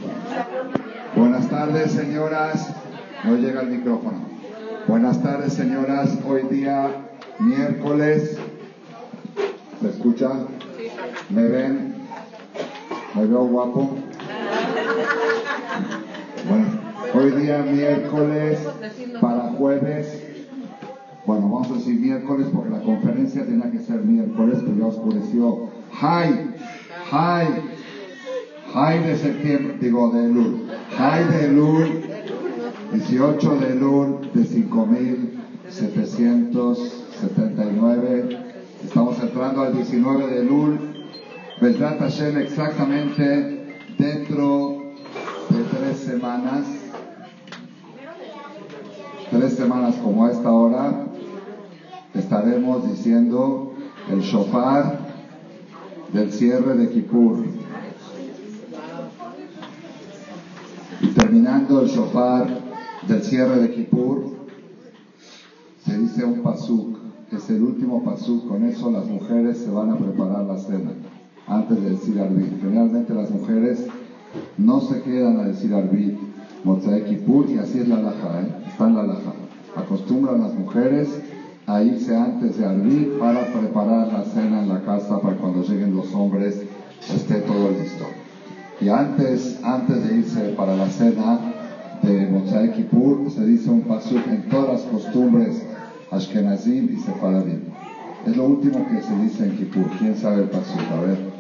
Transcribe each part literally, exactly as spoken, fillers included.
Buenas tardes, señoras. No llega el micrófono. Buenas tardes, señoras. Hoy día, miércoles. ¿Se escucha? ¿Me ven? ¿Me veo guapo? Bueno, hoy día, miércoles, para jueves. Bueno, vamos a decir miércoles porque la conferencia tenía que ser miércoles, pero ya oscureció. ¡Hi! ¡Hi! ¡Hi de septiembre! Digo, de Elul. ¡Hi de Elul! dieciocho de Elul de cinco mil setecientos setenta y nueve. Estamos entrando al diecinueve de Elul. Bezrat Hashem, exactamente dentro de tres semanas. Tres semanas como a esta hora, estaremos diciendo el shofar del cierre de Kippur. Y terminando el shofar del cierre de Kippur, se dice un pasuk, es el último pasuk. Con eso las mujeres se van a preparar la cena antes de decir Arbit. Generalmente las mujeres no se quedan a decir Arbit Motzai Kippur, y así es la halajá, ¿eh? Está en la halajá. Acostumbran las mujeres a irse antes de Arbit para preparar la cena en la casa, para cuando lleguen los hombres esté todo listo. Y antes, antes de irse para la cena de Motzai Kippur, se dice un pasuk en todas las costumbres Ashkenazim y Sefaradim. Es lo último que se dice en Kippur. ¿Quién sabe el pasuk? A ver.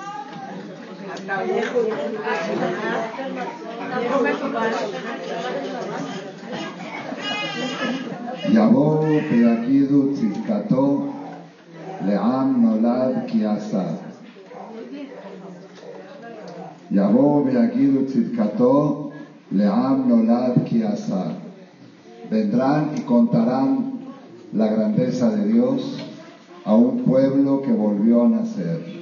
Yavo Peyakidu Tzidkato Le'am Nolad Ki Asad. Yavo Peyakidu Tzidkato Le'am Nolad Ki Asad. Vendrán y contarán la grandeza de Dios a un pueblo que volvió a nacer.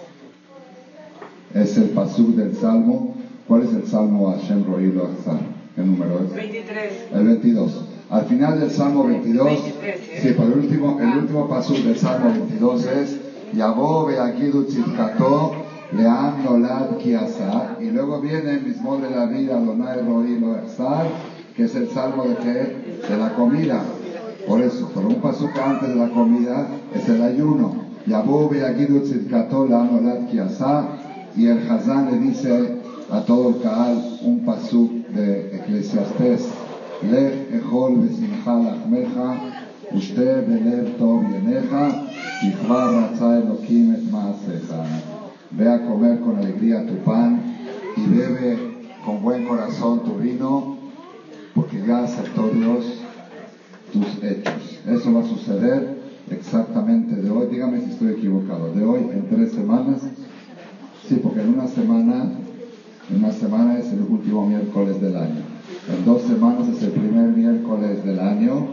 Es el pasuk del Salmo. ¿Cuál es el Salmo Hashem Roí Lo Achzar? ¿Qué número es? veintitrés. El veintidós. Al final del Salmo veintidós, veintitrés, ¿eh? sí, pero el último, el último pasuk del Salmo veintidós es Yavo Beakidu Tzidkato Le'am Nolad Ki Asad. Y luego viene el mismo de la vida, Adonai Roí Lo Achzar, que es el Salmo de qué? De la comida. Por eso, pero un pasuk antes de la comida es el ayuno. Yavo Beakidu Tzidkato Le'am Nolad Ki Asad. Y el Hazán le dice a todo el Kaal un pasuk de Eclesiastés: Lech echol besimcha lachmecha, ushte belev tov yenecha, tichva ratza Elokim et maasecha. Ve a comer con alegría tu pan y bebe con buen corazón tu vino, porque ya aceptó Dios tus hechos. Eso va a suceder exactamente de hoy. Dígame si estoy equivocado. De hoy en tres semanas. Sí, porque en una semana, en una semana es el último miércoles del año. En dos semanas es el primer miércoles del año.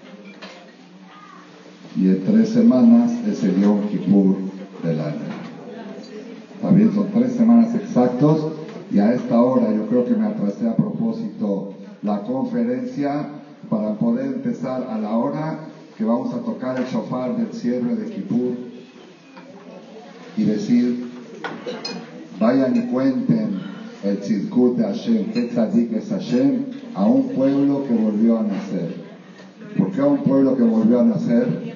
Y en tres semanas es el Yom Kippur del año. También son tres semanas exactos. Y a esta hora yo creo que me atrasé a propósito la conferencia para poder empezar a la hora que vamos a tocar el shofar del cierre de Kippur y decir: vayan y cuenten el tzidkut de Hashem, que tzadik es Hashem, a un pueblo que volvió a nacer. ¿Por qué a un pueblo que volvió a nacer?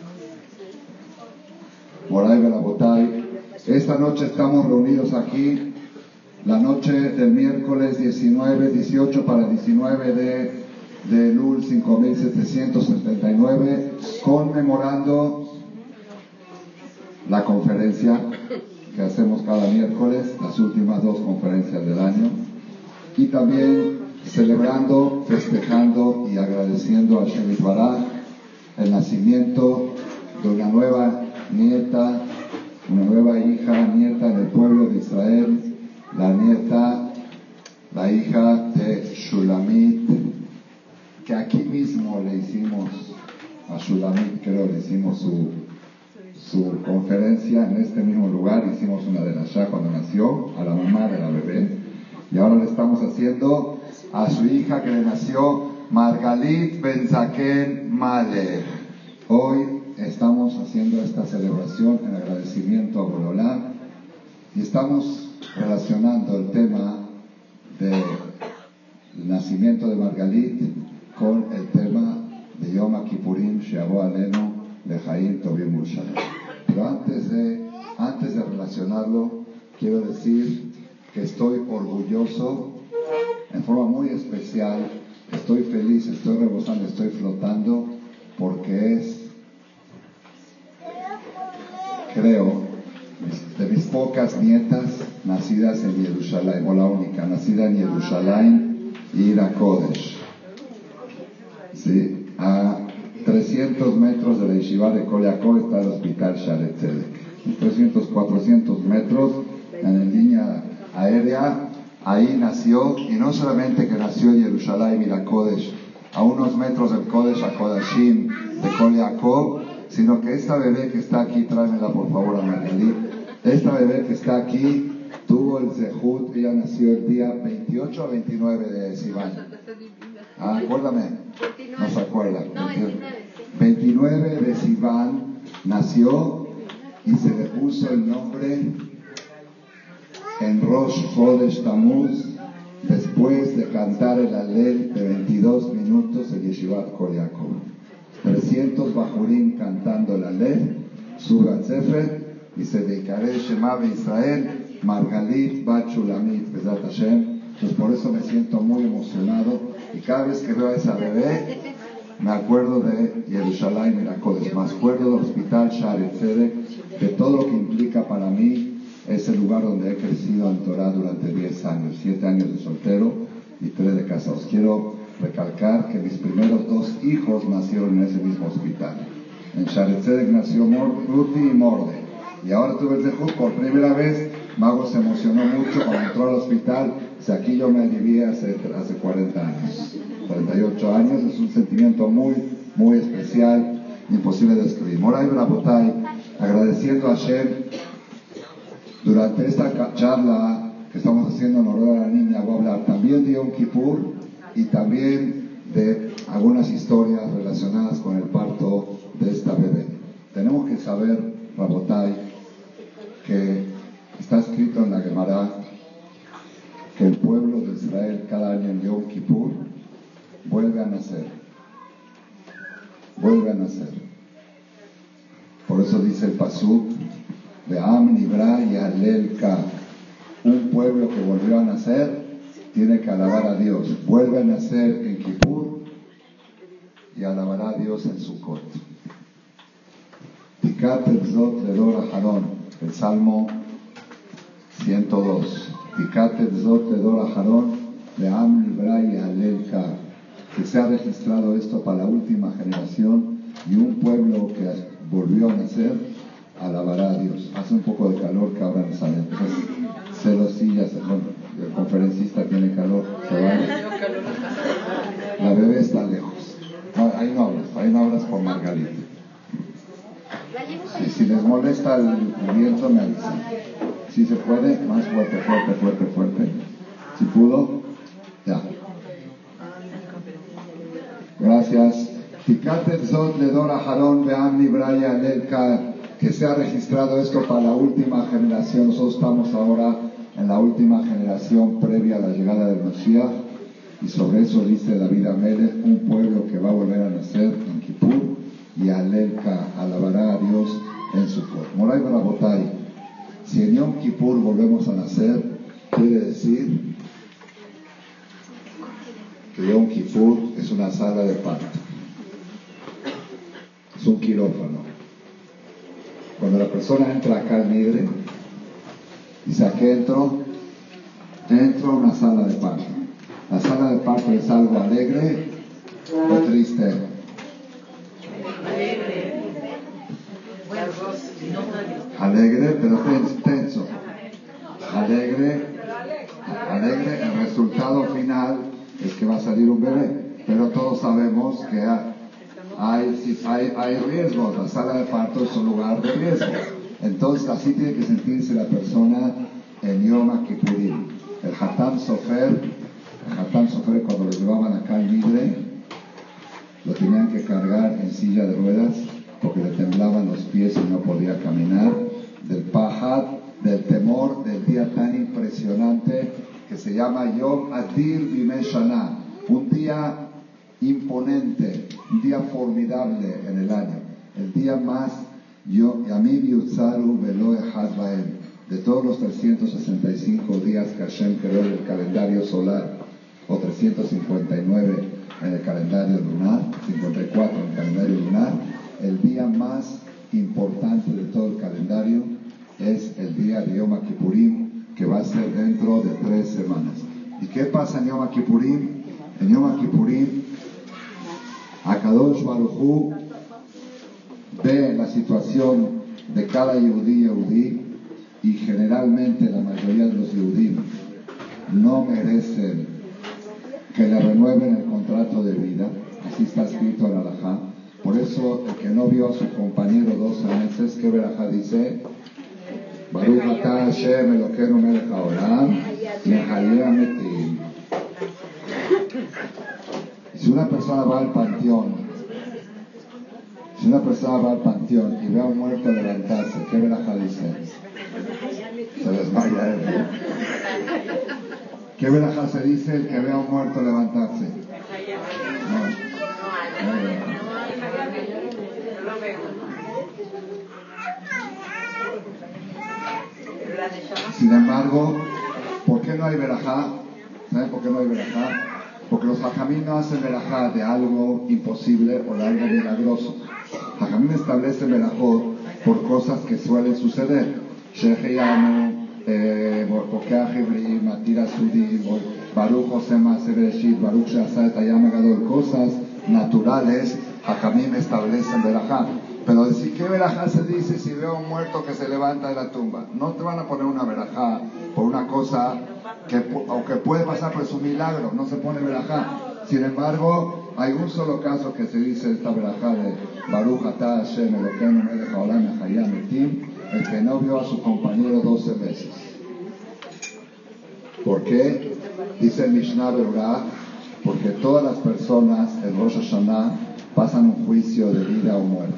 Moray Belabotay. Esta noche estamos reunidos aquí, la noche del miércoles diecinueve, dieciocho para diecinueve de, de Elul cinco mil setecientos setenta y nueve, conmemorando la conferencia que hacemos cada miércoles, las últimas dos conferencias del año, y también celebrando, festejando y agradeciendo a Hashem Yitbaraj el nacimiento de una nueva nieta, una nueva hija, nieta del pueblo de Israel, la nieta, la hija de Shulamit, que aquí mismo le hicimos a Shulamit, creo, le hicimos su su conferencia en este mismo lugar. Hicimos una de las Shah cuando nació, a la mamá de la bebé, y ahora le estamos haciendo a su hija que le nació, Margalit Ben-Zaken Malech. Hoy estamos haciendo esta celebración en agradecimiento a Borolán y estamos relacionando el tema nacimiento de Margalit con el tema de Yom Kippurim, Sheabo Alenu, Lejaim Tovim Urushalayim. Pero antes de, antes de relacionarlo, quiero decir que estoy orgulloso, en forma muy especial, estoy feliz, estoy rebosando, estoy flotando, porque es, creo, de mis pocas nietas nacidas en Jerusalén, o la única, nacida en Jerusalén, Ira Kodesh. ¿Sí? A trescientos metros de la Yeshiva de Kol Yaakov está el hospital Shaare Tzedek. trescientos, cuatrocientos metros en la línea aérea, ahí nació, y no solamente que nació en Jerusalén, Ira Kodesh, a unos metros del Kodesh HaKodashim de Kol Yaakov, sino que esta bebé que está aquí, tráemela por favor a Margalit, esta bebé que está aquí tuvo el zehut, ella nació el día veintiocho o veintinueve de Sivan. Ah, acuérdame, no se acuerda. veintinueve de Sivan nació y se le puso el nombre en Rosh Chodesh Tammuz, después de cantar el Alel de veintidós minutos en Yeshivat Kol Yaakov. trescientos bajurim cantando el Alel, Surat Sefer, y se dedicaré Shema Israel, Margalit Bat Shulamit, Bezat Hashem. Entonces por eso me siento muy emocionado, y cada vez que veo a esa bebé me acuerdo de Jerusalén y la Kodesh, me acuerdo del hospital Shaare Tzedek, de todo lo que implica para mí ese lugar donde he crecido en Torah durante diez años, siete años de soltero y tres de casados. Quiero recalcar que mis primeros dos hijos nacieron en ese mismo hospital. En Shaare Tzedek nació Ruti y Morde, y ahora tuve el zehut por primera vez. Mago se emocionó mucho cuando entró al hospital. Si aquí yo me alivié hace, hace cuarenta años, cuarenta y ocho años, es un sentimiento muy, muy especial, imposible de describir. Moray Brabotay, agradeciendo a Hashem, durante esta charla que estamos haciendo en honor a la niña, voy a hablar también de Yom Kippur y también de algunas historias relacionadas con el parto de esta bebé. Tenemos que saber, Brabotay, que está escrito en la Gemara que el pueblo de Israel cada año en Yom Kippur vuelve a nacer, vuelve a nacer. Por eso dice el pasuk de Am Nibra y Alel Ka, un pueblo que volvió a nacer tiene que alabar a Dios, vuelve a nacer en Kippur y alabará a Dios en Sukkot. Tikat Etzot Ledor Aharon, el Salmo ciento dos. Tikat Etzot Ledor Aharon de Am Nibra y Alel Ka, que se ha registrado esto para la última generación, y un pueblo que volvió a nacer alabará a Dios. Hace un poco de calor que ahora no sale, entonces celosillas, bueno, el conferencista tiene calor, se va. La bebé está lejos. No, ahí no hablas, ahí no hablas por Margalit. Y si les molesta el, el viento, me avisan. Si se puede, más fuerte, fuerte, fuerte, fuerte. Si pudo, ya. Gracias. Tikat Etzot Ledor Aharon Ve'am Nibra y Alel Ka, que se ha registrado esto para la última generación. Nosotros estamos ahora en la última generación previa a la llegada del Mashiach, y sobre eso dice David Amelech, un pueblo que va a volver a nacer en Kippur, y Alel Ka, alabará a Dios en su pueblo. Moray Barabotay, si en Yom Kippur volvemos a nacer, quiere decir que Yom Kippur es una sala de parto, es un quirófano. Cuando la persona entra acá al Nidre, dice: aquí entro, entro a una sala de parto. La sala de parto es algo alegre o triste. Alegre, pero tenso. Alegre, alegre. El resultado final es que va a salir un bebé, pero todos sabemos que hay Hay, hay, hay riesgos. La sala de parto es un lugar de riesgo. Entonces así tiene que sentirse la persona en Yom Kippurim. El Hatam Sofer, el Hatam Sofer, cuando lo llevaban acá al Nidre, lo tenían que cargar en silla de ruedas porque le temblaban los pies y no podía caminar, del pajad, del temor del día tan impresionante que se llama Yom Adir Bimei Shana, un día imponente, un día formidable en el año, el día más Yamim Yutzaru Velo Echad Baem, de todos los trescientos sesenta y cinco días que Hashem creó en el calendario solar, o trescientos cincuenta y nueve en el calendario lunar, cincuenta y cuatro en el calendario lunar, el día más importante de todo el calendario es el día de Yom Kippurim, que va a ser dentro de tres semanas. ¿Y qué pasa en Yom Kippurim? En Yom Kippurim, Akadosh Baruj Hu ve la situación de cada yehudí yehudí, y generalmente la mayoría de los yehudí no merecen que le renueven el contrato de vida. Así está escrito en Alajá. Por eso el que no vio a su compañero doce meses, ¿qué verajá dice? Baruch atah Hashem Elokeinu melech haolam mehayeh hametim. Si una persona va al panteón, si una persona va al panteón y ve a un muerto levantarse, ¿qué verajá dice? Se desmaya él. ¿Qué verajá se dice el que ve a un muerto levantarse? No. No. Sin embargo, ¿por qué no hay verajá? ¿Saben por qué no hay verajá? Porque los hajamim no hacen verajá de algo imposible o de algo milagroso. Hajamim establecen verajot por cosas que suelen suceder. Sheheyanu, Bokeach Ivri, Matira Sudi, Baruch Osema Sebereshit, Baruch Sheasa et Hayam Gadol, cosas naturales. Hajamim establecen verajá. Pero decir, ¿qué verajá se dice si veo a un muerto que se levanta de la tumba? No te van a poner una verajá por una cosa que, aunque puede pasar, pero es un milagro, no se pone verajá. Sin embargo, hay un solo caso que se dice esta verajá de Baruch atah Hashem Elokeinu melech haolam mehayeh hametim, el que no vio a su compañero doce meses. ¿Por qué? Dice el Mishnah Berurah, porque todas las personas en Rosh Hashanah pasan un juicio de vida o muerte.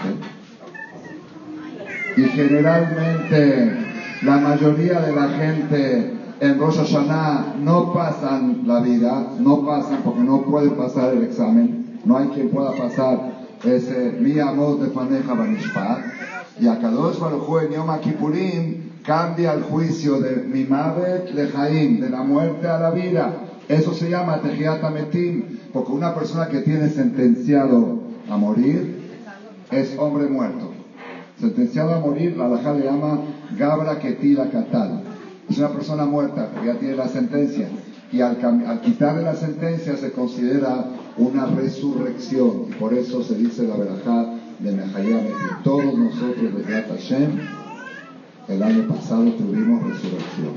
Y generalmente la mayoría de la gente en Rosh Hashanah no pasan la vida, no pasan porque no pueden pasar el examen, no hay quien pueda pasar ese Mi Amor de Faneja Banishpat. Y Akadosh Baruj Hu en Yom Kippurim cambia el juicio de Mi Mavet le Jaim, de la muerte a la vida. Eso se llama Tejiat Hametim, porque una persona que tiene sentenciado a morir es hombre muerto. Sentenciado a morir, la halajá le llama Gabra Ketila Katal. Es una persona muerta, porque ya tiene la sentencia. Y al, al quitarle la sentencia se considera una resurrección. Y por eso se dice la verajá de Mehayeh Hametim. Todos nosotros, de Yat Hashem, el año pasado tuvimos resurrección.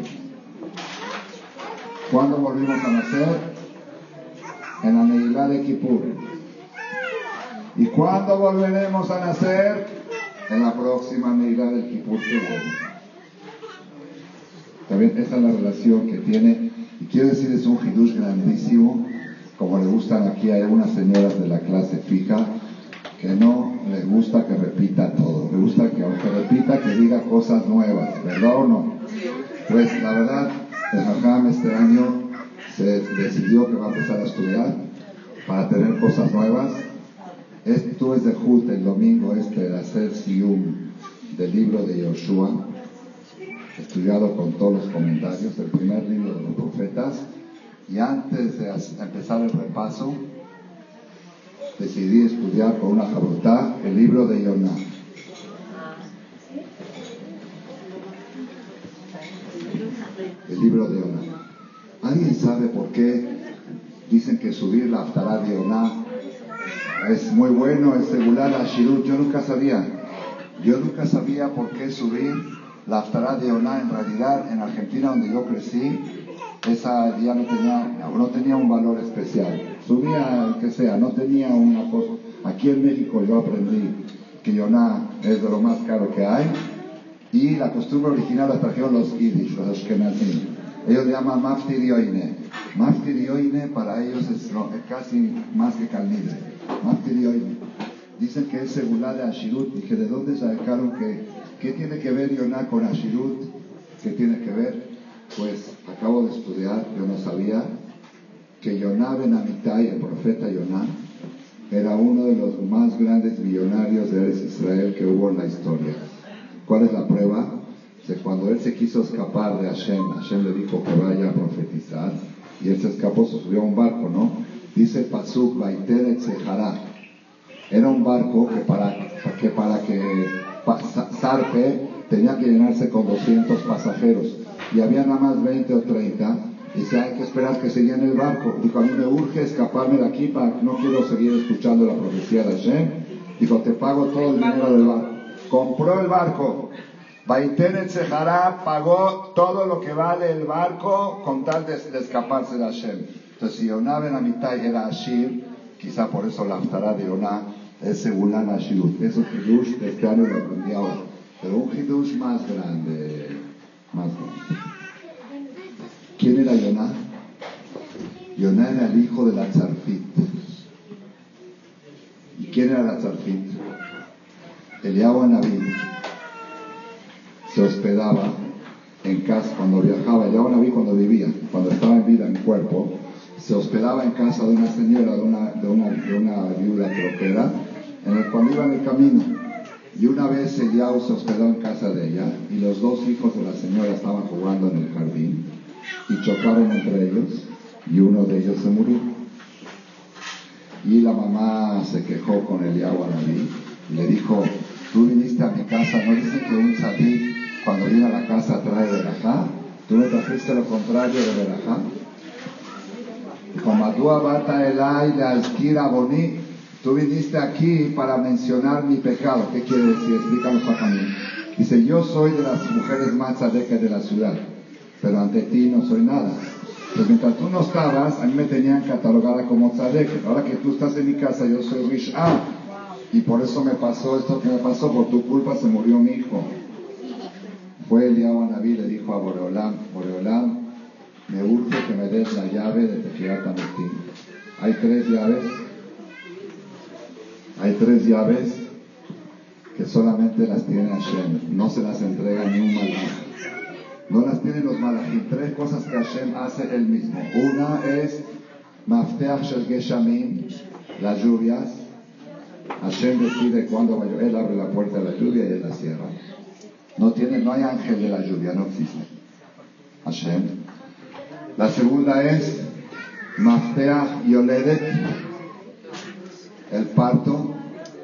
¿Cuándo volvimos a nacer? En la Neilá de Kippur. ¿Y cuándo volveremos a nacer? En la próxima Neilá del Kippur que viene. También esa es la relación que tiene, y quiero decir, es un hidush grandísimo, como le gustan aquí a algunas señoras de la clase fija, que no les gusta que repita todo, le gusta que aunque repita, que diga cosas nuevas, ¿verdad o no? Pues la verdad, el Jajam este año se decidió que va a empezar a estudiar para tener cosas nuevas. Estuve de Jut el domingo este de hacer Siyum del libro de Yoshua, estudiado con todos los comentarios, el primer libro de los profetas, y antes de empezar el repaso decidí estudiar con una jabrutá el libro de Yoná. El libro de Yoná. ¿Alguien sabe por qué dicen que subir la Haftará de Yoná es muy bueno, es regular a Shirut? Yo nunca sabía. Yo nunca sabía por qué subir la Haftará de Yoná. En realidad, en Argentina, donde yo crecí, esa día no tenía, no tenía un valor especial. Subía el que sea, no tenía una cosa. Aquí en México yo aprendí que Yoná es de lo más caro que hay, y la costumbre original la trajeron los Yiddish, los Ashkenazim. Ellos le llaman Maftir Yoine. Maftir Yoine para ellos es, no, es casi más que calnibre. Maftir Yoine. Dicen que es segulá de Ashirut. Dije, ¿de dónde sacaron que, qué tiene que ver Yoná con Ashirut? ¿Qué tiene que ver? Pues acabo de estudiar, yo no sabía, que Yoná ben Amitai, el profeta Yoná, era uno de los más grandes millonarios de Eretz Israel que hubo en la historia. ¿Cuál es la prueba? Que cuando él se quiso escapar de Hashem, Hashem le dijo que vaya a profetizar, y él se escapó, se subió a un barco, ¿no? Dice el Pasuk, Vaiter Etzejara. Era un barco que para que, para que zarpe tenía que llenarse con doscientos pasajeros, y había nada más veinte o treinta. Dice, hay que esperar que se llene el barco. Dijo, a mí me urge escaparme de aquí, para, no quiero seguir escuchando la profecía de Hashem. Dijo, te pago todo el dinero del barco. Compró el barco. Vaiter Etzejara pagó todo lo que vale el barco con tal de, de escaparse de Hashem. Entonces, si Yoná ben Amitai era Ashir, quizá por eso la haftará de Yoná es Segulán Ashirut. Eso Hidush de este año lo aprendí ahora. Pero un Hidush más grande, más grande. ¿Quién era Yoná? Yoná era el hijo de la Tzarfit. ¿Y quién era la Tzarfit? Eliyahu Anabí se hospedaba en casa cuando viajaba. Eliyahu Anabí cuando vivía, cuando estaba en vida, en cuerpo, se hospedaba en casa de una señora, de una, de una, de una viuda creo que era, en el, cuando iba en el camino. Y una vez Eliyahu se hospedó en casa de ella, y los dos hijos de la señora estaban jugando en el jardín, y chocaron entre ellos, y uno de ellos se murió. Y la mamá se quejó con Eliyahu Anabí, y le dijo, tú viniste a mi casa, ¿no dicen que un tzadik cuando viene a la casa trae verajá? ¿Tú no trajiste lo contrario de verajá? Dijo, Madúa bata elay de alkira boni, tú viniste aquí para mencionar mi pecado. ¿Qué quiere decir? Explícalo para mí. Dice, yo soy de las mujeres más tzadekes de la ciudad, pero ante ti no soy nada. Pues mientras tú no estabas, a mí me tenían catalogada como tzadek. Ahora que tú estás en mi casa, yo soy rish'ah. Y por eso me pasó esto que me pasó, por tu culpa se murió mi hijo. Fue Eliyahu Anabí, le dijo a Boreolam, Boreolam, me urge que me des la llave de Tejiat Ametim. Hay tres llaves, hay tres llaves que solamente las tiene Hashem, no se las entrega ni un malaj. No las tienen los malajim. Tres cosas que Hashem hace él mismo. Una es Mafteach Shel Geshamim, las lluvias. Hashem decide cuándo va a llover, él abre la puerta de la lluvia y él la cierra. No tiene, no hay ángel de la lluvia, no existe. Hashem. La segunda es Mafteach Yoledet, el parto,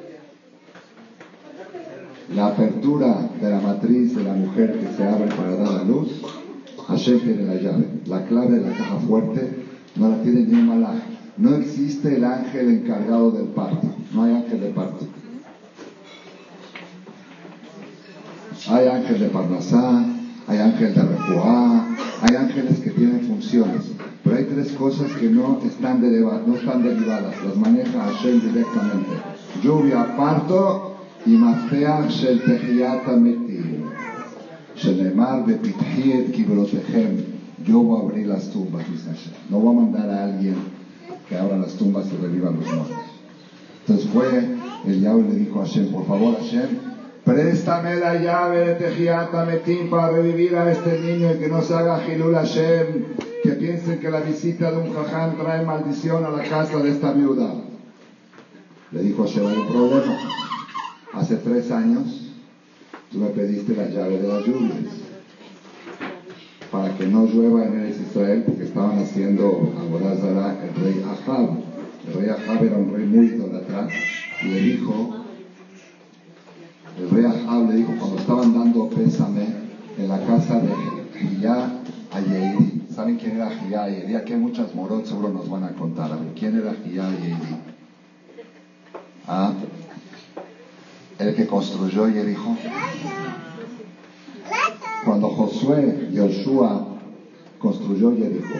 la apertura de la matriz de la mujer que se abre para dar a luz. Hashem tiene la llave. La clave de la caja fuerte no la tiene ni un malaj. No existe el ángel encargado del parto. No hay ángel de parto. Hay ángel de Parnasá, hay ángel de Refuá, hay ángeles que tienen funciones. Pero hay tres cosas que no están, deriva, no están derivadas. Las maneja Hashem directamente. Lluvia, parto y Mafteach Shel Tejiat Ametim. Shenemar Bepitji et Kibrotechem. Yo voy a abrir las tumbas, dice Hashem. No voy a mandar a alguien que abra las tumbas y reviva los muertos. Entonces fue el Yahweh y le dijo a Hashem, por favor Hashem, préstame la llave de Tejiat Ametim para revivir a este niño y que no se haga Hilul Hashem, que piensen que la visita de un jaján trae maldición a la casa de esta viuda. Le dijo Hashem, hay un problema. Hace tres años tú me pediste la llave de las lluvias para que no llueva en Eretz Israel, porque estaban haciendo Avodah Zará el rey Ahab. El rey Ahab era un rey muy idólatra, y le dijo, el rey Ahab le dijo, cuando estaban dando pésame en la casa de Hiyá Ayeiri. ¿Saben quién era Hiyá Ayeiri? Aquí hay muchas morot, seguro nos van a contar. A ver, ¿quién era Hiyá Ayeiri? ¿Ah? El que construyó Jericó. Cuando Josué, Yoshua, construyó Jericó,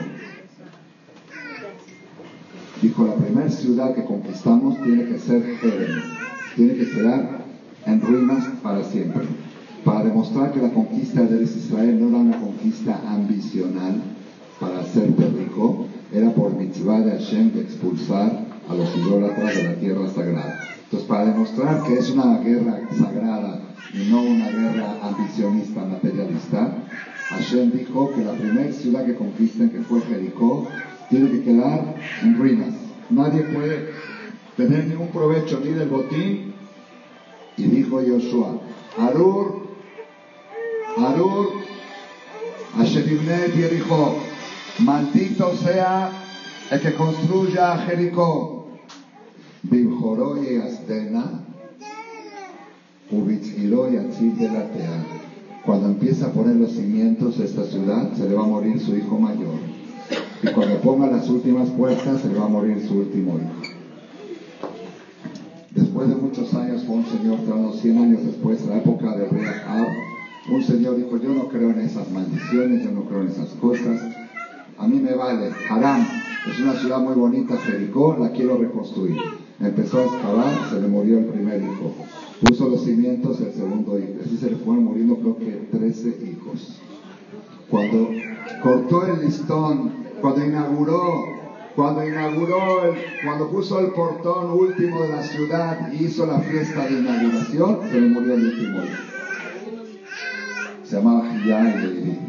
dijo, la primera ciudad que conquistamos tiene que ser Jerem, tiene que quedar en ruinas para siempre, para demostrar que la conquista de Israel no era una conquista ambicional para hacerte rico, era por mitzvah de Hashem de expulsar a los idólatras de la tierra sagrada. Entonces, para demostrar que es una guerra sagrada y no una guerra ambicionista, materialista, Hashem dijo que la primera ciudad que conquisten, que fue Jericó, tiene que quedar en ruinas. Nadie puede tener ningún provecho ni del botín. Y dijo Josué, Arur, Arur, Asher Ibne et Jericó, maldito sea el que construya Jericó. Bimjoró y Asdena, Ubitzhiró y Atzil de la Tea. Cuando empieza a poner los cimientos de esta ciudad, se le va a morir su hijo mayor. Y cuando ponga las últimas puertas, se le va a morir su último hijo. Después de muchos años, fue un señor, unos cien años después, en la época de rey Ahab, un señor dijo, yo no creo en esas maldiciones, yo no creo en esas cosas, a mí me vale, Haram, es una ciudad muy bonita, Jericó, la quiero reconstruir. Empezó a excavar, se le murió el primer hijo. Puso los cimientos del segundo hijo. Así se le fueron muriendo, creo que trece hijos. Cuando cortó el listón, cuando inauguró, cuando inauguró, el, cuando puso el portón último de la ciudad y hizo la fiesta de inauguración, se le murió el último hijo. Se llamaba Hiyá y Leví.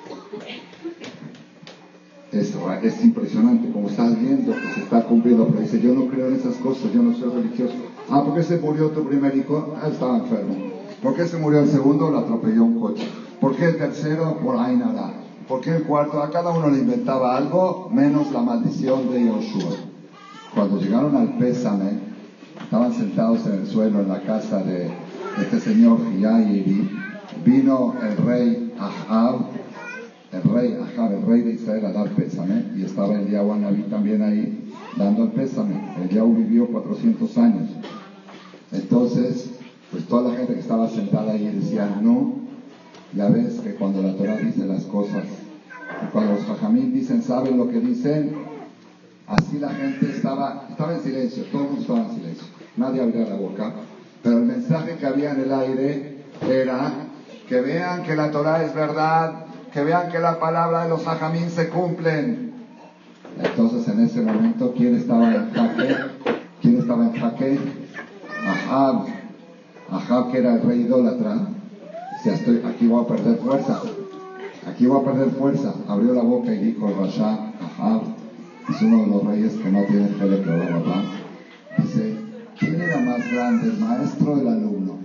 Es, es impresionante, como estás viendo que se está cumpliendo, pero dice, yo no creo en esas cosas, yo no soy religioso. Ah, ¿por qué se murió tu primer hijo? Ah, estaba enfermo. ¿Por qué se murió el segundo? Lo atropelló un coche. ¿Por qué el tercero? Por ahí nada. ¿Por qué el cuarto? A cada uno le inventaba algo, menos la maldición de Josué. Cuando llegaron al pésame, estaban sentados en el suelo en la casa de este señor Hiyá y Leví. Vino el rey Ahab, el rey Ahab, el rey de Israel, a dar pésame, y estaba Eliyahu Anabí también ahí dando el pésame. Eliyahu vivió cuatrocientos años. Entonces, pues toda la gente que estaba sentada ahí decía, no, ya ves que cuando la Torah dice las cosas, y cuando los jajamín dicen, saben lo que dicen, así la gente estaba, estaba en silencio, todo el mundo estaba en silencio, nadie abría la boca, pero el mensaje que había en el aire era que vean que la Torah es verdad, que vean que la palabra de los jajamín se cumplen. Entonces en ese momento, ¿quién estaba en jaque? ¿Quién estaba en jaque? Ahab. Ahab, que era el rey idólatra, decía, estoy, aquí voy a perder fuerza, aquí voy a perder fuerza. Abrió la boca y dijo el Rasha, Ahab, es uno de los reyes que no tiene Jelek, ¿verdad? Dice, ¿quién era más grande, el maestro o el alumno?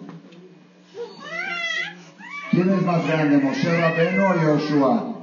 ¿Quién es más grande, Moshe Rabbeinu o Yoshua?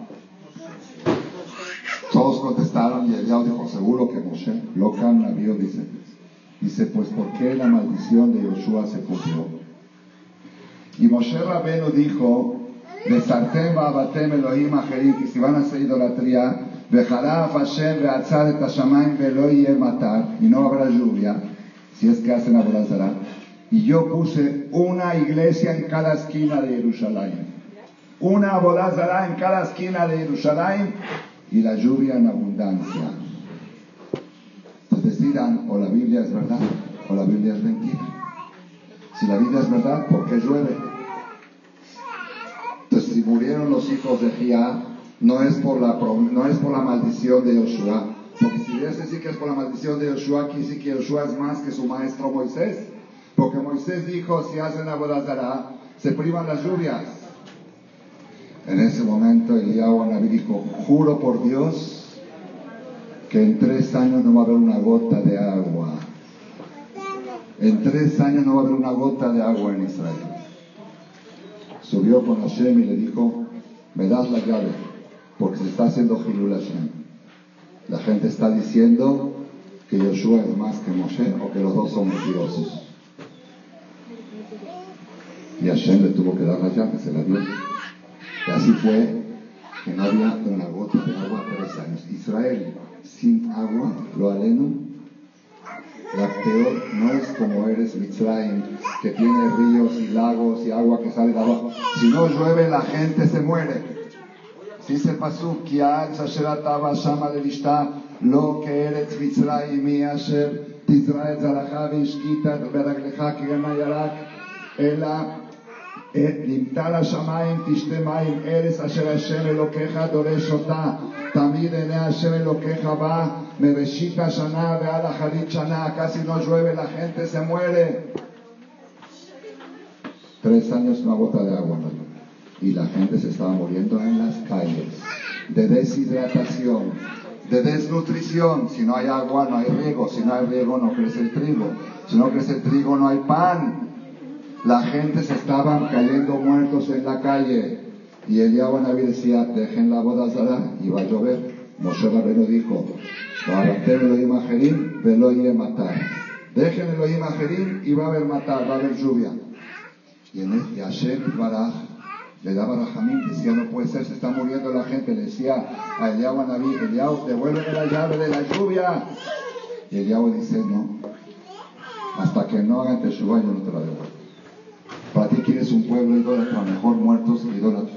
Todos contestaron y Eliyahu dijo, seguro que Moshe. Locan Navío dice, dice, pues ¿por qué la maldición de Yoshua se cumplió? Y Moshe Rabbeinu dijo, Besartem va'abatem Elohim acherim, que si van a hacer idolatría, Vejaraf Hashem ve'atzar et hashamayim ve'lo yeh matar, y no habrá lluvia, si es que hacen Avodah Zará. Y yo puse una iglesia en cada esquina de Jerusalén, una Avodah Zará en cada esquina de Jerusalén, y la lluvia en abundancia. Entonces dirán, o la Biblia es verdad, o la Biblia es mentira. Si la Biblia es verdad, ¿por qué llueve? Entonces, si murieron los hijos de Hiyá, no es por la, no es por la maldición de Josué, porque si quieres decir que es por la maldición de Josué, quiere decir que Josué es más que su maestro Moisés, porque Moisés dijo, si hacen Avodah Zará, se privan las lluvias. En ese momento Eliyahu Anabí dijo, juro por Dios que en tres años no va a haber una gota de agua. En tres años no va a haber una gota de agua en Israel. Subió con Hashem y le dijo, me das la llave, porque se está haciendo Hilul Hashem. La gente está diciendo que Josué es más que Moshe, o que los dos son mentirosos. Y Hashem le tuvo que dar la llave, se la dio. Y así fue que no había una gota de agua tres años. Israel sin agua, lo aleno, la peor, no es como eres Mitzrayim, que tiene ríos y lagos y agua que sale de abajo. Si no llueve, la gente se muere. Si dice el pasuk, ki ha'aretz asher ata ba shama lelishta, lo que eretz Mitzrayim mi asher tizra et zaracha veishkita beraglecha kegana yarak, ela נמטל השמיים תשתה מים ארץ אשר השם אלוקיך דורש אותה תמיד עיני השם אלוקיך va מראשית השנה ועד אחרית שנה. Casi no llueve, la gente se muere. Tres años una gota de agua no llueve, y la gente se estaba muriendo en las calles de deshidratación, de desnutrición. Si no hay agua, no hay riego. Si no hay riego, no crece el trigo. Si no crece el trigo, no hay pan. La gente se estaban cayendo muertos en la calle. Y Eliyahu Anabí decía, dejen la boda Zara, y va a llover. Moshe Rabbeinu dijo, dejen Elohim Ajerim y va a haber matar, va a haber lluvia. Y en este Hashem Baraj le daba Rahamim, decía, no puede ser, se está muriendo la gente. Le decía a Eliyahu Anabí, Eliyahu, devuélveme la llave de la lluvia. Y Eliyahu dice, no, hasta que no hagan Teshuvah yo no te la devuelvo. Para ti quieres un pueblo idólatra, mejor muertos idólatras.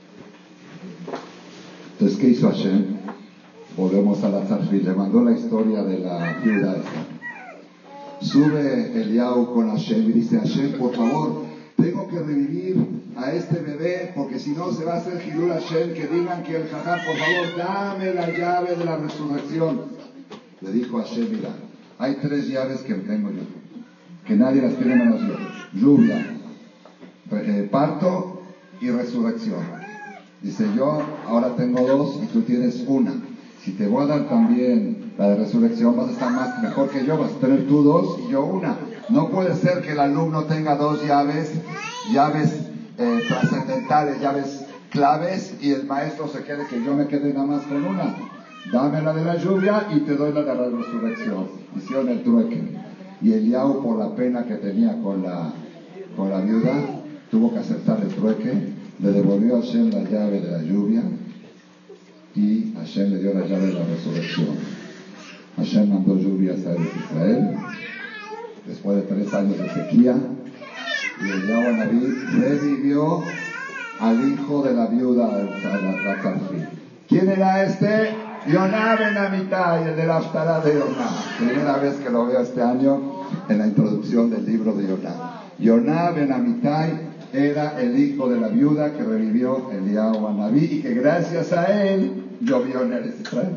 Entonces, ¿qué hizo Hashem? Volvemos a la Tzarfí, le mandó la historia de la viuda esta. Sube Eliyahu con Hashem y dice, Hashem, por favor, tengo que revivir a este bebé, porque si no se va a hacer Hilul Hashem, que digan que el Jajam, por favor, dame la llave de la resurrección. Le dijo Hashem, mira, hay tres llaves que tengo yo, que nadie las tiene menos yo. Lluvia, eh, parto y resurrección. Dice, yo ahora tengo dos y tú tienes una. Si te voy a dar también la de resurrección, vas a estar más mejor que yo, vas a tener tú dos y yo una. No puede ser que el alumno tenga dos llaves, llaves eh, trascendentales, llaves claves, y el maestro se quede, que yo me quede nada más con una. Dame la de la lluvia y te doy la de la resurrección. Hicieron el trueque. Y Eliyahu, por la pena que tenía con la, con la viuda, tuvo que aceptar el trueque. Le devolvió a Hashem la llave de la lluvia y Hashem le dio la llave de la resurrección. Hashem mandó lluvia a Israel después de tres años de sequía, y Eliyahu Anabí revivió al hijo de la viuda de la Tzarfí. ¿Quién era este? Yoná ben Amitai, el de la Haftará de Yoná. Primera vez que lo veo este año en la introducción del libro de Yoná. Yoná ben Amitai era el hijo de la viuda que revivió Eliyahu Anabí y que gracias a él llovió en el Israel.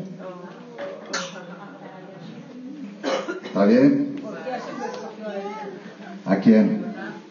¿Está bien? ¿A quién?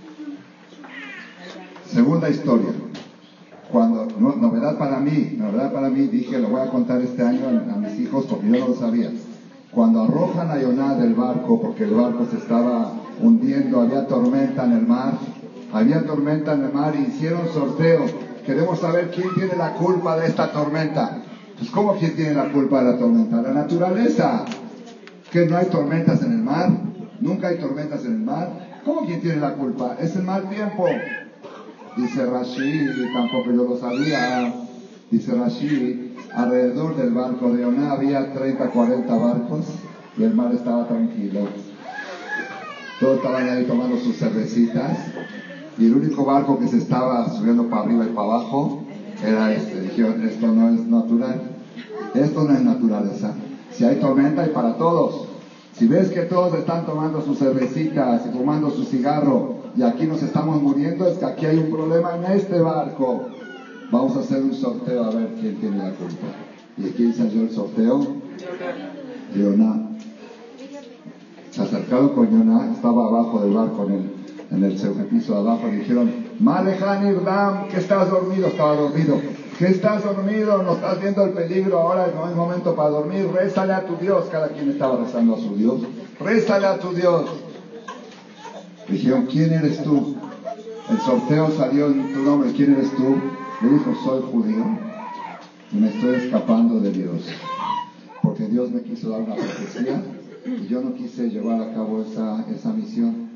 Segunda historia. Cuando, no, novedad para mí, novedad para mí, dije, lo voy a contar este año a, a mis hijos porque yo no lo sabía. Cuando arrojan a Yoná del barco, porque el barco se estaba hundiendo, había tormenta en el mar, había tormenta en el mar y hicieron sorteo. Queremos saber quién tiene la culpa de esta tormenta. Pues, ¿cómo quién tiene la culpa de la tormenta? La naturaleza. ¿Que no hay tormentas en el mar? ¿Nunca hay tormentas en el mar? ¿Cómo quién tiene la culpa? Es el mal tiempo. Dice Rashi, tampoco yo lo sabía. Dice Rashi, alrededor del barco de Yoná había treinta, cuarenta barcos y el mar estaba tranquilo. Todos estaban ahí tomando sus cervecitas. Y el único barco que se estaba subiendo para arriba y para abajo era este. Dijeron, esto no es natural. Esto no es naturaleza. Si hay tormenta, hay para todos. Si ves que todos están tomando sus cervecitas y fumando su cigarro y aquí nos estamos muriendo, es que aquí hay un problema en este barco. Vamos a hacer un sorteo a ver quién tiene la culpa. ¿Y quién salió el sorteo? Yoná. Se acercaron con Yoná, estaba abajo del barco en el en el segundo piso de abajo, le dijeron, Malejan Irdam, que estás dormido, estaba dormido, que estás dormido, no estás viendo el peligro, ahora no es momento para dormir, rézale a tu Dios. Cada quien estaba rezando a su Dios, rézale a tu Dios. Le dijeron, ¿quién eres tú? El sorteo salió en tu nombre, ¿quién eres tú? Le dijo, soy judío y me estoy escapando de Dios, porque Dios me quiso dar una profecía y yo no quise llevar a cabo esa, esa misión.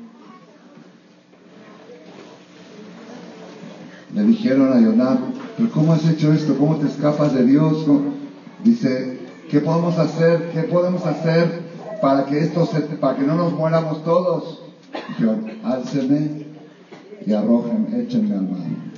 Le dijeron a Yoná, ¿pero cómo has hecho esto? ¿Cómo te escapas de Dios? Dice, ¿qué podemos hacer? ¿Qué podemos hacer para que esto se, para que no nos muéramos todos? Dijeron, álcenme y arrojen, échenme al mar.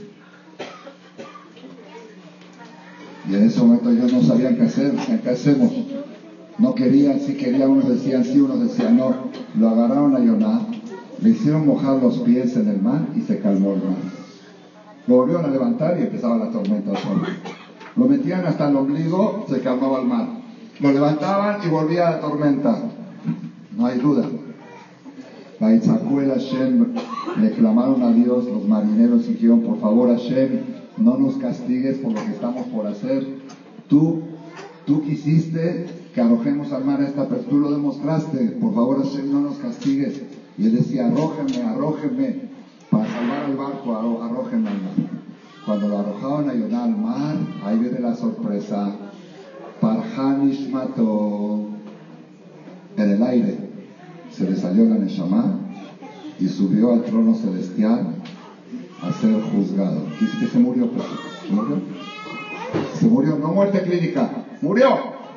Y en ese momento ellos no sabían qué hacer, ¿qué hacemos? No querían, sí querían, unos decían sí, unos decían no. Lo agarraron a Yoná, le hicieron mojar los pies en el mar y se calmó el mar. Lo volvieron a levantar y empezaba la tormenta otra vez. Lo metían hasta el ombligo, se calmaba el mar. Lo levantaban y volvía la tormenta. No hay duda. Hashem, le clamaron a Dios los marineros y dijeron, por favor Hashem, no nos castigues por lo que estamos por hacer. Tú Tú quisiste que arrojemos al mar a esta persona, tú lo demostraste, por favor Hashem, no nos castigues. Y él decía, arrójenme, arrójenme, para salvar al barco, arrójenme al mar. Cuando lo arrojaron a Yoná al mar, ahí viene la sorpresa. Parhan Ishmato, en el aire, se le salió la Neshama y subió al trono celestial a ser juzgado. Dice que se murió, pero ¿se murió? Se murió, no muerte clínica, murió.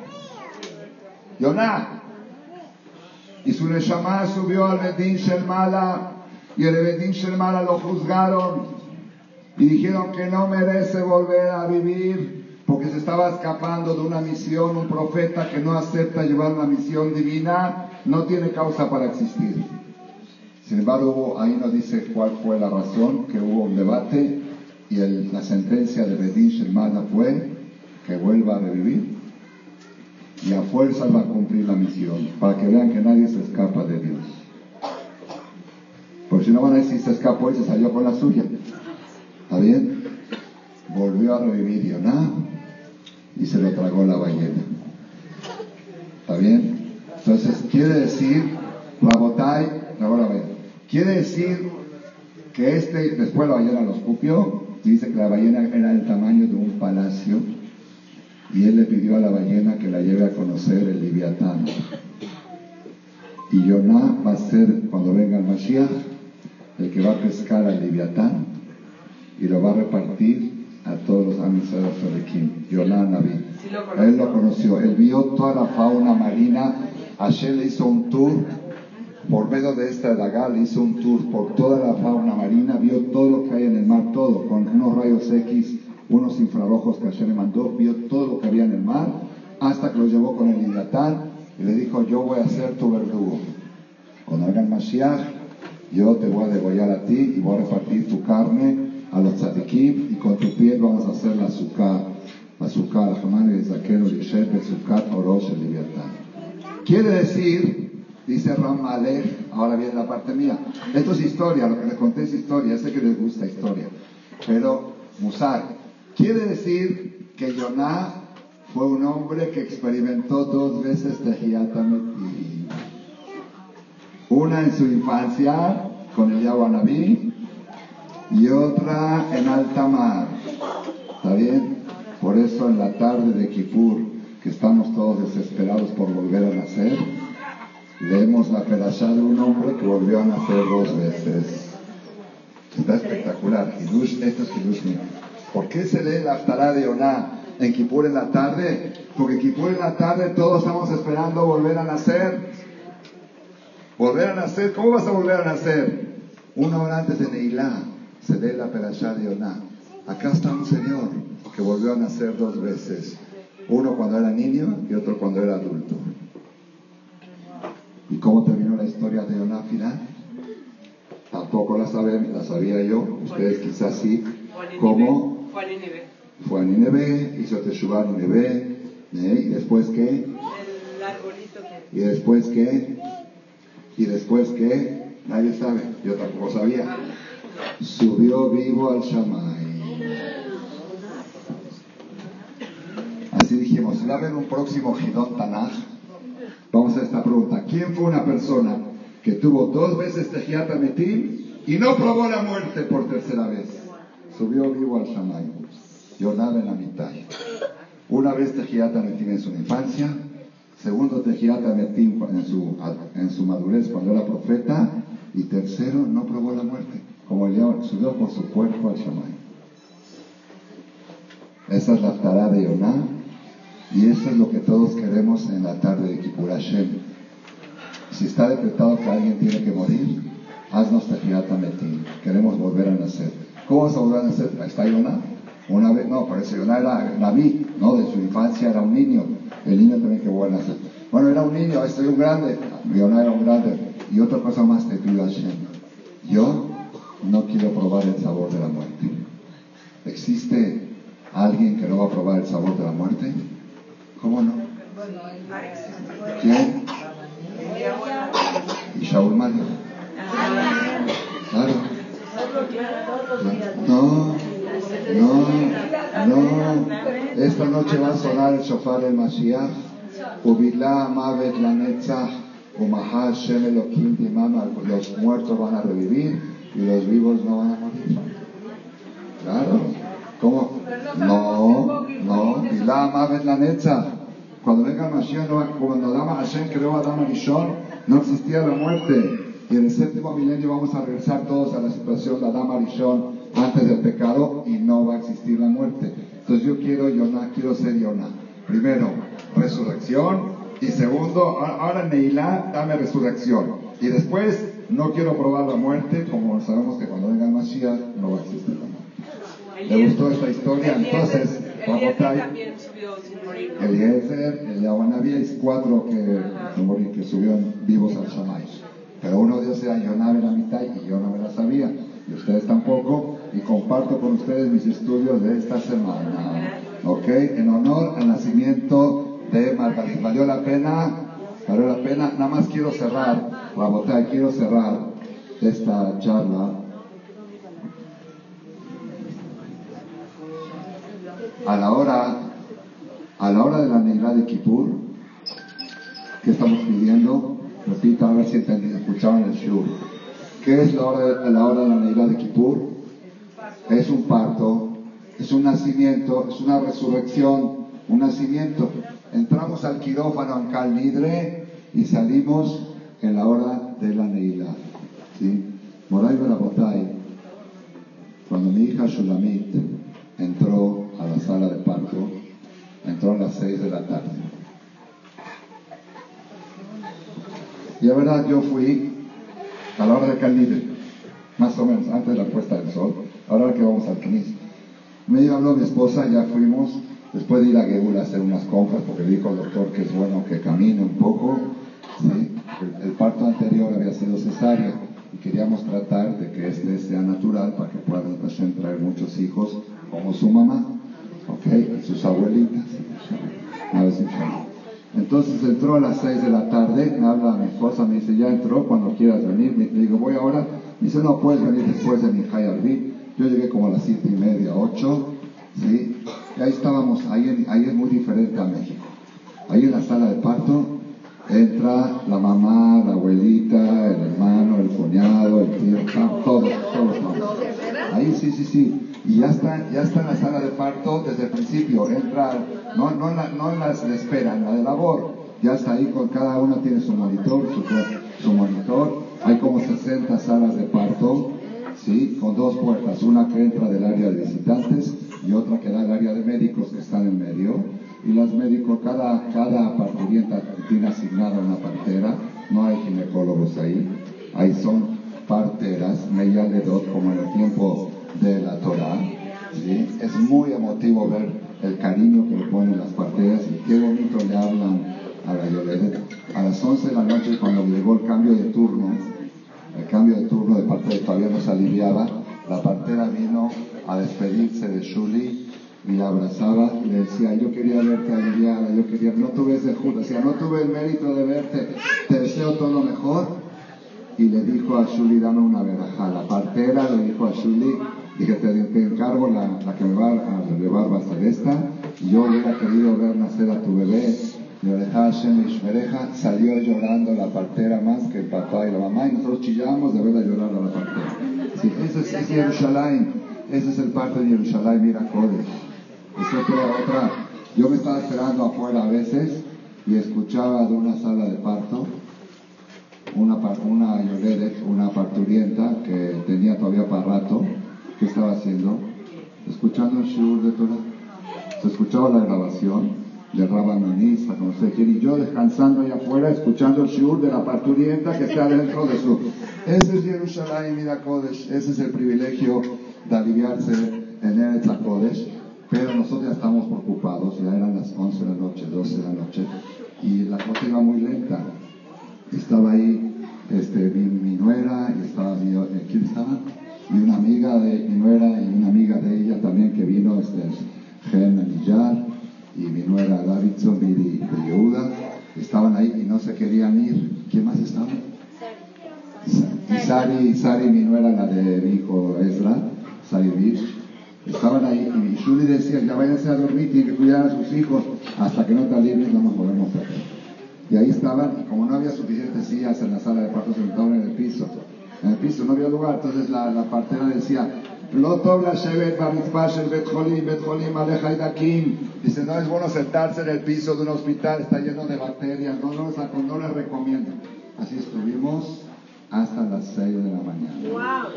Yoná. Y su Neshama subió al Bedín Shel Mala, y el Bedín Shel Mala lo juzgaron y dijeron que no merece volver a vivir porque se estaba escapando de una misión. Un profeta que no acepta llevar una misión divina no tiene causa para existir. Sin embargo, ahí nos dice cuál fue la razón, que hubo un debate y el, la sentencia de Bedín Shel Mala fue que vuelva a revivir y a fuerza va a cumplir la misión, para que vean que nadie se escapa de Dios. Porque si no van a decir se escapó y se salió con la suya. ¿Está bien? Volvió a revivir Yoná y se lo tragó la ballena. ¿Está bien? Entonces quiere decir, Rabotai, tragó la ballena. Quiere decir que este, después la ballena lo escupió, dice que la ballena era del tamaño de un palacio, y él le pidió a la ballena que la lleve a conocer el Leviatán. Y Yoná va a ser, cuando venga el Mashiach, el que va a pescar al Leviatán y lo va a repartir a todos los amisados Salekim. Yoná Naví. Sí, él lo conoció, él vio toda la fauna marina. Hashem le hizo un tour, por medio de esta Dagá le hizo un tour por toda la fauna marina, vio todo lo que hay en el mar, todo, con unos rayos X, unos infrarrojos que Hashem le mandó, vio todo lo que había en el mar, hasta que lo llevó con el Leviatán y le dijo, yo voy a ser tu verdugo. Cuando venga el Mashiach, yo te voy a degollar a ti y voy a repartir tu carne a los tzadikim, y con tu piel vamos a hacer la azúcar, azúcar, jamán y zaquero, yeshet, azúcar, orosh, el Leviatán. Quiere decir, dice Ram Malek, ahora viene la parte mía, esto es historia, lo que les conté es historia, sé que les gusta historia, pero Musar, quiere decir que Yoná fue un hombre que experimentó dos veces Tehiyat Hametim. Una en su infancia con el Yahuanabí y otra en alta mar. ¿Está bien? Por eso en la tarde de Kippur, que estamos todos desesperados por volver a nacer, leemos la perashá de un hombre que volvió a nacer dos veces. Está espectacular. Hidush, esto es Hidush mío. ¿Por qué se lee la Haftará de Yoná en Kippur en la tarde? Porque en Kippur en la tarde todos estamos esperando volver a nacer. Volver a nacer, ¿cómo vas a volver a nacer? Una hora antes de Neilá se lee la Perashá de Yoná. Acá está un señor que volvió a nacer dos veces. Uno cuando era niño y otro cuando era adulto. ¿Y cómo terminó la historia de Yoná final? Tampoco la, sabe, la sabía yo, ustedes quizás sí. ¿Cómo? Fue a Nínive. Fue a Nínive, hizo Teshuvá a Nínive, ¿eh? ¿Y después qué? El arbolito que... ¿Y después qué? ¿Y después qué? Nadie sabe, yo tampoco sabía. Subió vivo al Shammai. Así dijimos, si va a haber un próximo Hidon Tanaj, vamos a esta pregunta. ¿Quién fue una persona que tuvo dos veces Tehiyat Hametim y no probó la muerte por tercera vez? Subió vivo al Shammai. Yoná ben Amittai. Una vez Tehiyat Hametim en su infancia, segundo Tehiyat Hametim en su, en su madurez cuando era profeta, y tercero no probó la muerte, como el león subió por su cuerpo al Shammai. Esa es la Haftará de Yoná, y eso es lo que todos queremos en la tarde de Kippur Hashem. Si está decretado que alguien tiene que morir, haznos Tehiyat Hametim. Queremos volver a nacer. ¿Cómo vas a volver a nacer? ¿Está Yoná? Una vez, no, parece Yoná era Naví, ¿no? De su infancia era un niño. El niño también que vuelve a nacer. Bueno, era un niño, estoy un grande. Yoná era un grande. Y otra cosa más te pido a Hashem. Yo no quiero probar el sabor de la muerte. ¿Existe alguien que no va a probar el sabor de la muerte? ¿Cómo no? ¿Quién? Y Shaul Mario. Claro. No, No, no. Esta noche va a sonar el shofar del Mashiach. Ubilá Mavet la Netzach, Umahal Shem Elohim Dimama. Los muertos van a revivir y los vivos no van a morir. Claro. ¿Cómo? No, no. Ubilá Mavet la Netzach. Cuando venga el Mashiach, no, cuando Adama Hashem creó a Adama Rishon, no existía la muerte. Y en el séptimo milenio vamos a regresar todos a la situación de Adama Rishon antes del pecado y no va a existir la muerte. Entonces yo quiero Yonah, quiero ser Yonah. Primero, resurrección. Y segundo, ahora Neilá, dame resurrección. Y después, no quiero probar la muerte, como sabemos que cuando venga el Mashiach no va a existir la muerte. ¿Le gustó esta historia? Entonces, también subió sin morir. Eliezer, el Yahuanabí, hay cuatro que, que subieron vivos al Shammai. Pero uno de ellos era Yonah Ben Amittai y yo no me la sabía. Y ustedes tampoco. Y comparto con ustedes mis estudios de esta semana. ¿Ok? En honor al nacimiento de Margarit. ¿Valió la pena? ¿Valió la pena? Nada más quiero cerrar, Rabotay, quiero cerrar esta charla. A la hora, a la hora de la Neilá de Kippur, ¿qué estamos pidiendo? Repita, a ver si escuchaban el shur. ¿Qué es la hora de la, hora de la Neilá de Kippur? Es un parto, es un nacimiento, es una resurrección, un nacimiento. Entramos al quirófano en Cal Nidre y salimos en la hora de la Neilá. ¿Sí? Moray Barabotay, cuando mi hija Shulamit entró a la sala de parto, entró a las seis de la tarde. Y la verdad, yo fui a la hora de Cal Nidre, más o menos, antes de la puesta del sol, ahora que vamos al Knis. Me habló mi esposa, ya fuimos, después de ir a Geula a hacer unas compras, porque le dijo al doctor que es bueno que camine un poco. ¿Sí? El, el parto anterior había sido cesárea y queríamos tratar de que este sea natural para que puedan traer muchos hijos como su mamá, ¿ok? Y sus abuelitas. A ver si Entonces entró a las seis de la tarde, me habla mi esposa, me dice, ya entró, cuando quieras venir. Le digo, voy ahora. Me dice, no, puedes venir después de mi Hayalbi. Yo llegué como a las siete y media, ocho, ¿sí? Y ahí estábamos, ahí, en, ahí es muy diferente a México. Ahí en la sala de parto entra la mamá, la abuelita, el hermano, el cuñado, el tío, todos, todos, todos. Ahí sí, sí, sí. Y ya está, ya está en la sala de parto desde el principio. Entra, no, no, la, no en las de espera, en la de labor. Ya está ahí, con cada una tiene su monitor, su, su monitor. Hay como sesenta salas de parto, ¿sí? Con dos puertas, una que entra del área de visitantes y otra que da al área de médicos que están en medio. Y las médicos, cada, cada parturienta tiene asignada una partera, no hay ginecólogos ahí, ahí son parteras, Meyaledot, como en el tiempo de la Torah, ¿sí? Es muy emotivo ver el cariño que le ponen las parteras y qué bonito le hablan a la Yoledet. A las once de la noche, cuando llegó el cambio de turno, el cambio de turno de parte de todavía no se aliviaba, la partera vino a despedirse de Shuli y la abrazaba y le decía, yo quería verte aliviada, yo quería, no tuve ese justo, decía, no tuve el mérito de verte, te deseo todo lo mejor. Y le dijo a Shuli, dame una verajá. La partera le dijo a Shuli, dije, te, te encargo, la, la que me va a llevar va a ser esta. Y yo hubiera querido ver nacer a tu bebé. Salió llorando la partera más que el papá y la mamá, y nosotros chillamos de verla llorar a la partera. Sí, eso es, es Jerusalén, ese es el parto de Jerusalén, mira Kodesh. Es otra, otra. Yo me estaba esperando afuera a veces y escuchaba de una sala de parto una, una yoledet, una parturienta que tenía todavía para rato. ¿Qué estaba haciendo? Escuchando el shiur de Torah. Se escuchaba la grabación de Rabanonista, no sé quién, y yo descansando allá afuera, escuchando el shiur de la parturienta que está dentro de su... Ese es Jerusalén, mira Kodesh, ese es el privilegio de aliviarse en Eretz HaKodesh, pero nosotros ya estamos preocupados, ya eran las once de la noche, doce de la noche, y la cosa iba muy lenta. Estaba ahí este, mi, mi nuera, y estaba mi, ¿quién estaba? Y una amiga de mi nuera, y una amiga de ella también que vino, este, Gen Anillar, y mi nuera Davidson y de Yehuda, estaban ahí y no se querían ir. ¿Quién más estaba? Y Sari, Sari, mi nuera, la de mi hijo Ezra, Sari Bish, Estaban ahí y Shuli decía, ya váyanse a dormir, tienen que cuidar a sus hijos, hasta que no te alivien no nos podemos sacar. Y ahí estaban, y como no había suficientes sillas en la sala de partos, sentados en el piso. En el piso no había lugar, entonces la, la partera decía, Lo tov לשבת ברצפה של בית חולים, בית חולים מלא חיידקים. Dice, no es bueno sentarse en el piso de un hospital, está lleno de bacterias, no, no, no, no les recomiendo. Así estuvimos hasta las seis de la mañana. Wow.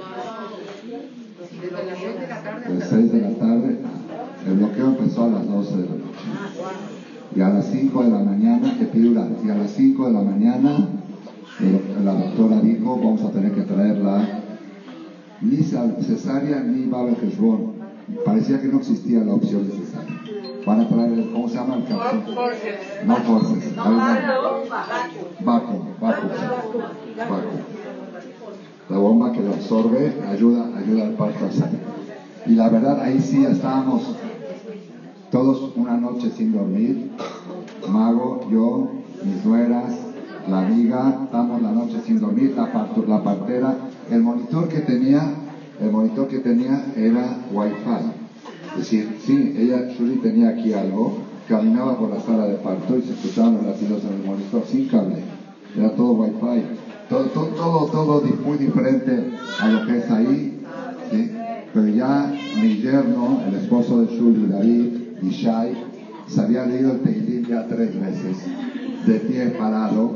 De las seis de la tarde, el bloqueo empezó a las doce de la noche. Y a las cinco de la mañana, epidural, y a las cinco de la mañana, la doctora dijo, vamos a tener que traerla ni cesárea ni Babel Heshbon. Parecía que no existía la opción de cesárea. Van a traer, ¿cómo se llama el capsule? No forces. Vacuum, vacuum, vacuum. La bomba que lo absorbe ayuda, ayuda al parto a salir. Y la verdad, ahí sí estábamos todos una noche sin dormir. Mago, yo, mis nueras, la amiga, estamos la noche sin dormir, la, parto, la partera. El monitor que tenía, el monitor que tenía era Wi-Fi. Es decir, sí, ella, Shuli, tenía aquí algo, caminaba por la sala de parto y se escuchaban los latidos en el monitor sin cable. Era todo Wi-Fi. Todo, todo, todo, todo muy diferente a lo que es ahí, ¿sí? Pero ya mi yerno, el esposo de Shuli, David, y Shai, se había leído el Teilim ya tres veces, de pie parado.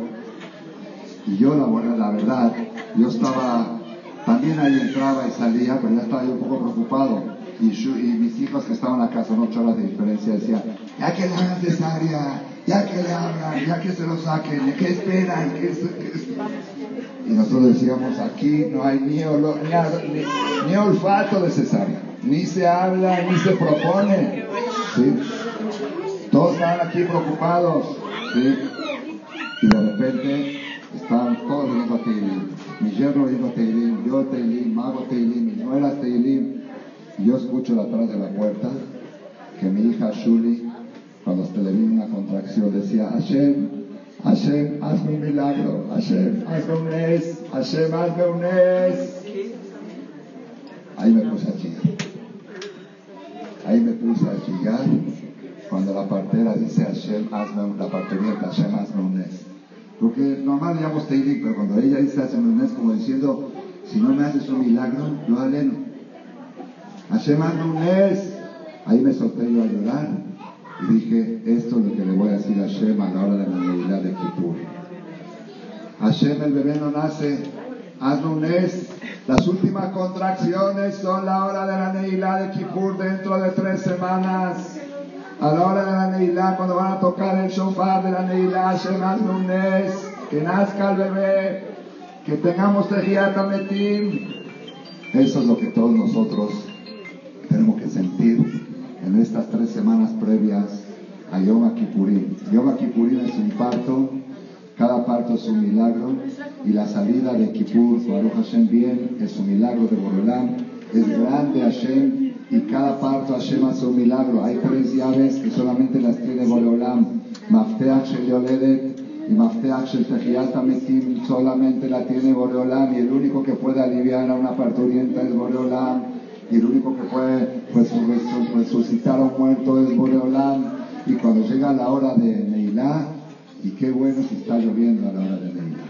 Y yo, la, buena, la verdad, yo estaba, también ahí entraba y salía, pero ya estaba yo un poco preocupado. Y, y mis hijos que estaban acá, son ocho horas de diferencia, decían, ya que le hagan cesárea, ya que le abran, ya que se lo saquen, ya que esperan, que es, que es... Y nosotros decíamos, aquí no hay ni, olor, ni, ni, ni olfato de cesárea, ni se habla, ni se propone, ¿sí? Todos estaban aquí preocupados, ¿sí? Y de repente estaban todos leyendo Teilim, mi yerno leyendo Teilim, yo Teilim, Mago Teilim, mis nueras Teilim. Y yo escucho atrás de la puerta que mi hija Shuli, cuando se le vino una contracción, decía, Hashem, Hashem, hazme un milagro, Hashem, hazme un nes, Hashem, hazme un nes. Ahí me puse a chillar. Ahí me puse a chillar cuando la partera dice, Hashem, hazme un, la partería, Hashem, hazme un nes. Porque normal llamamos Teilim, pero cuando ella dice, hazme un nes, como diciendo, si no me haces un milagro, lo aleno. Hashem, hazme un nes. Ahí me solté yo a llorar y dije, esto es lo que le voy a decir a Hashem a la hora de la Neilá de Kippur. Hashem, el bebé no nace, hazme un nes. Las últimas contracciones son la hora de la Neilá de Kippur dentro de tres semanas. A la hora de la Neilá, cuando van a tocar el shofar de la Neilá, Hashem, hazme un nes, que nazca el bebé, que tengamos Tejiat Hametim. Eso es lo que todos nosotros tenemos que sentir en estas tres semanas previas a Yom Kippurim. Yom Kippurim es un parto, cada parto es un milagro, y la salida de Kippur, Baruch Hashem bien, es un milagro de Boreolam, es grande Hashem, y cada parto Hashem hace un milagro. Hay tres llaves que solamente las tiene Boreolam, Mafteach Shel Yoledet y Mafteach Shel Tejiat Hametim, solamente la tiene Boreolam, y el único que puede aliviar a una parturienta es Boreolam. Y el único que puede pues, resucitar a un muerto es Boreolam. Y cuando llega la hora de Neilá, y qué bueno si está lloviendo a la hora de Neilá.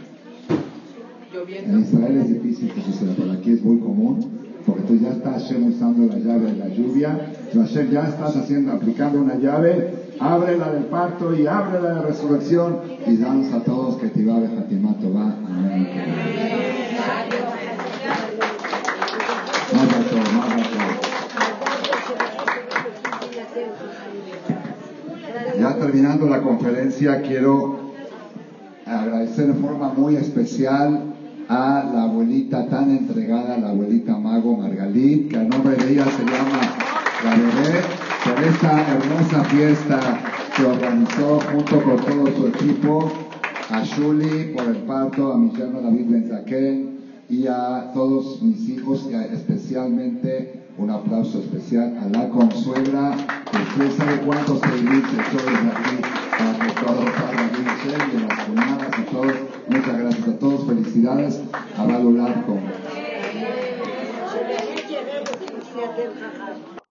En Israel es difícil que suceda, pero aquí es muy común, porque tú ya estás Hashem usando la llave de la lluvia, tú Hashem ya estás haciendo, aplicando una llave, abre la del parto y abre la de resurrección, y danos a todos que Tibá Bejatimá Tová. Amén. Ya terminando la conferencia, quiero agradecer de forma muy especial a la abuelita tan entregada, la abuelita Mago Margalit, que a nombre de ella se llama La Bebé, por esta hermosa fiesta que organizó junto con todo su equipo, a Shuli por el parto, a mi yerno David Ben-Zaken, y a todos mis hijos, y a, especialmente un aplauso especial a la consuegra, que usted sabe cuántos felices echó desde aquí para que todos salgan bien, y las cuñadas y todos. Muchas gracias a todos, felicidades a Balular con